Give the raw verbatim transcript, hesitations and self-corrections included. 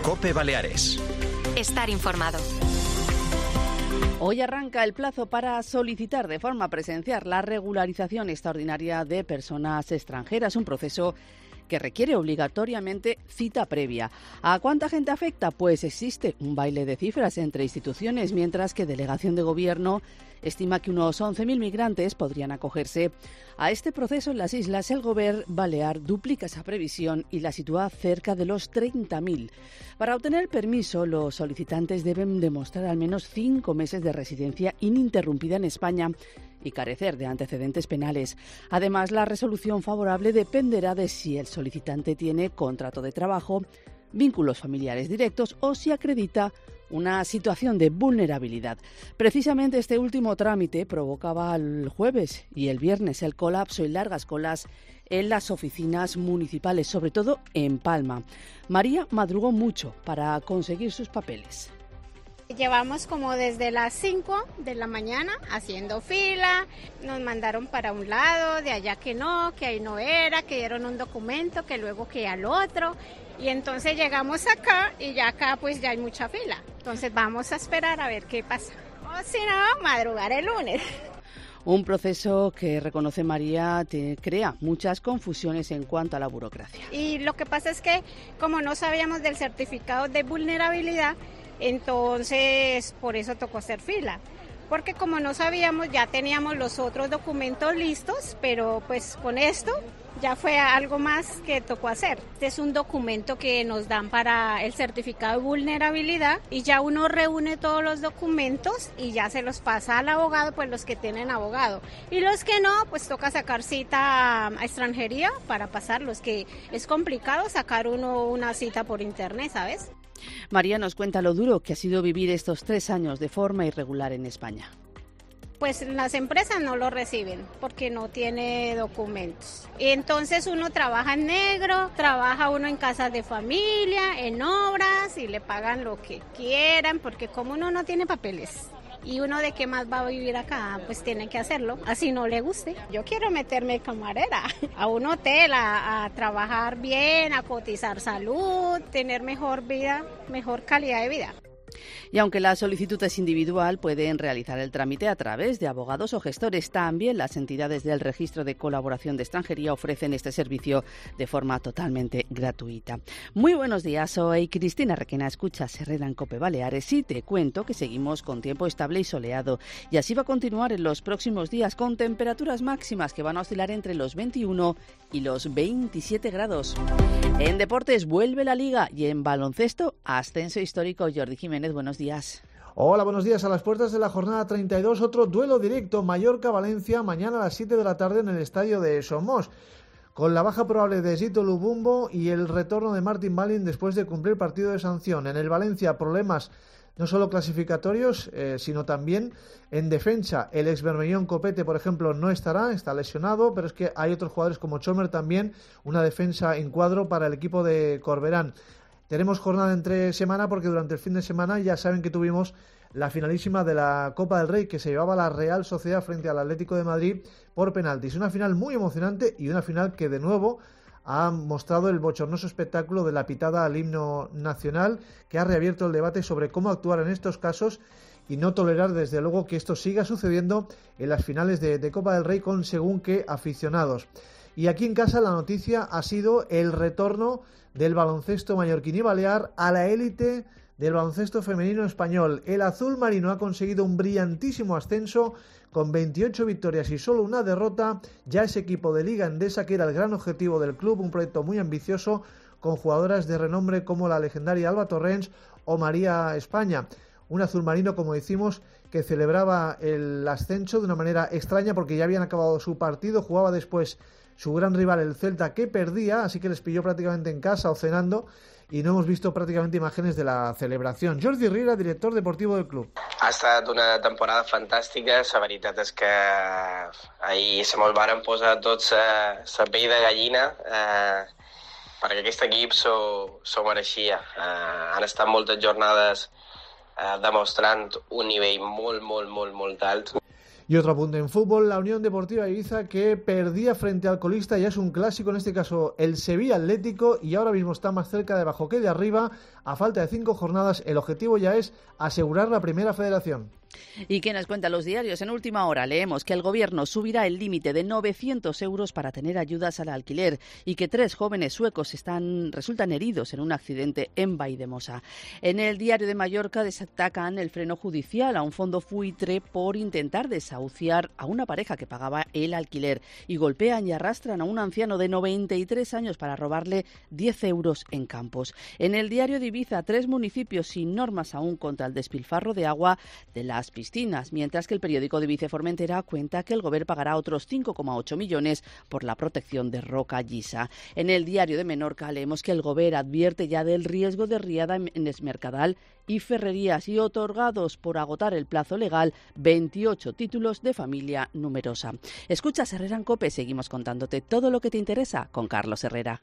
COPE Baleares. Estar informado. Hoy arranca el plazo para solicitar de forma presencial la regularización extraordinaria de personas extranjeras, un proceso que requiere obligatoriamente cita previa. ¿A cuánta gente afecta? Pues existe un baile de cifras entre instituciones, mientras que Delegación de Gobierno estima que unos once mil migrantes podrían acogerse a este proceso en las islas. El Govern Balear duplica esa previsión y la sitúa cerca de los treinta mil. Para obtener el permiso, los solicitantes deben demostrar al menos cinco meses de residencia ininterrumpida en España y carecer de antecedentes penales. Además, la resolución favorable dependerá de si el solicitante tiene contrato de trabajo, vínculos familiares directos o si acredita una situación de vulnerabilidad. Precisamente este último trámite provocaba el jueves y el viernes el colapso y largas colas en las oficinas municipales, sobre todo en Palma. María madrugó mucho para conseguir sus papeles. Llevamos como desde las cinco de la mañana haciendo fila, nos mandaron para un lado, de allá que no, que ahí no era, que dieron un documento, que luego que al otro, y entonces llegamos acá y ya acá pues ya hay mucha fila, entonces vamos a esperar a ver qué pasa, o si no, madrugar el lunes. Un proceso que, reconoce María, te crea muchas confusiones en cuanto a la burocracia. Y lo que pasa es que como no sabíamos del certificado de vulnerabilidad, entonces por eso tocó hacer fila, porque como no sabíamos ya teníamos los otros documentos listos, pero pues con esto ya fue algo más que tocó hacer. Este es un documento que nos dan para el certificado de vulnerabilidad y ya uno reúne todos los documentos y ya se los pasa al abogado, pues los que tienen abogado, y los que no, pues toca sacar cita a extranjería para pasarlos, que es complicado sacar uno una cita por internet, ¿sabes? María nos cuenta lo duro que ha sido vivir estos tres años de forma irregular en España. Pues las empresas no lo reciben porque no tiene documentos. Y entonces uno trabaja en negro, trabaja uno en casas de familia, en obras y le pagan lo que quieran porque como uno no tiene papeles. ¿Y uno de qué más va a vivir acá? Pues tiene que hacerlo, así no le guste. Yo quiero meterme camarera a un hotel, a, a trabajar bien, a cotizar salud, tener mejor vida, mejor calidad de vida. Y aunque la solicitud es individual, pueden realizar el trámite a través de abogados o gestores. También las entidades del Registro de Colaboración de Extranjería ofrecen este servicio de forma totalmente gratuita. Muy buenos días, soy Cristina Requena, escuchas Herrera en COPE Baleares y te cuento que seguimos con tiempo estable y soleado. Y así va a continuar en los próximos días con temperaturas máximas que van a oscilar entre los veintiuno y los veintisiete grados. En deportes vuelve la Liga y en baloncesto ascenso histórico. Jordi Jiménez, buenos días. Hola, buenos días. A las puertas de la jornada treinta y dos, otro duelo directo, Mallorca-Valencia, mañana a las siete de la tarde en el estadio de Somos, con la baja probable de Zito Lubumbo y el retorno de Martin Balin después de cumplir partido de sanción. En el Valencia, problemas no solo clasificatorios, eh, sino también en defensa. El ex Bermellón Copete, por ejemplo, no estará, está lesionado, pero es que hay otros jugadores como Chomer también, una defensa en cuadro para el equipo de Corberán. Tenemos jornada entre semana porque durante el fin de semana ya saben que tuvimos la finalísima de la Copa del Rey que se llevaba la Real Sociedad frente al Atlético de Madrid por penaltis. Una final muy emocionante y una final que de nuevo ha mostrado el bochornoso espectáculo de la pitada al himno nacional, que ha reabierto el debate sobre cómo actuar en estos casos y no tolerar desde luego que esto siga sucediendo en las finales de, de Copa del Rey con según qué aficionados. Y aquí en casa la noticia ha sido el retorno del baloncesto mallorquín y balear a la élite del baloncesto femenino español. El azul marino ha conseguido un brillantísimo ascenso con veintiocho victorias y solo una derrota. Ya ese equipo de Liga Endesa, que era el gran objetivo del club, un proyecto muy ambicioso con jugadoras de renombre como la legendaria Alba Torrens o María España. Un azul marino, como decimos, que celebraba el ascenso de una manera extraña porque ya habían acabado su partido, jugaba después su gran rival el Celta, que perdía, así que les pilló prácticamente en casa o cenando y no hemos visto prácticamente imágenes de la celebración. Jordi Riera, director deportivo del club. Ha estat una temporada fantàstica, la veritat és que ahir se mos varen posar tots la uh, pell de gallina uh, perquè aquest equip s'ho, s'ho mereixia. Uh, han estat moltes jornades uh, demostrant un nivell molt, molt, molt, molt alt. Y otro apunte en fútbol, la Unión Deportiva Ibiza, que perdía frente al colista, ya es un clásico, en este caso el Sevilla Atlético, y ahora mismo está más cerca de abajo que de arriba. A falta de cinco jornadas, el objetivo ya es asegurar la primera federación. ¿Y qué nos cuentan los diarios? En última hora leemos que el Gobierno subirá el límite de novecientos euros para tener ayudas al alquiler y que tres jóvenes suecos están, resultan heridos en un accidente en Valldemosa. En el Diario de Mallorca destacan el freno judicial a un fondo buitre por intentar desahuciar a una pareja que pagaba el alquiler, y golpean y arrastran a un anciano de noventa y tres años para robarle diez euros en Campos. En el Diario de Ibiza, tres municipios sin normas aún contra el despilfarro de agua de las piscinas, mientras que el periódico de Ibiza Formentera cuenta que el Gobierno pagará otros cinco coma ocho millones por la protección de Roca Llisa. En el Diario de Menorca leemos que el Gobierno advierte ya del riesgo de riada en Es Mercadal y Ferrerías, y otorgados por agotar el plazo legal veintiocho títulos de familia numerosa. Escuchas Herrera en COPE, seguimos contándote todo lo que te interesa con Carlos Herrera.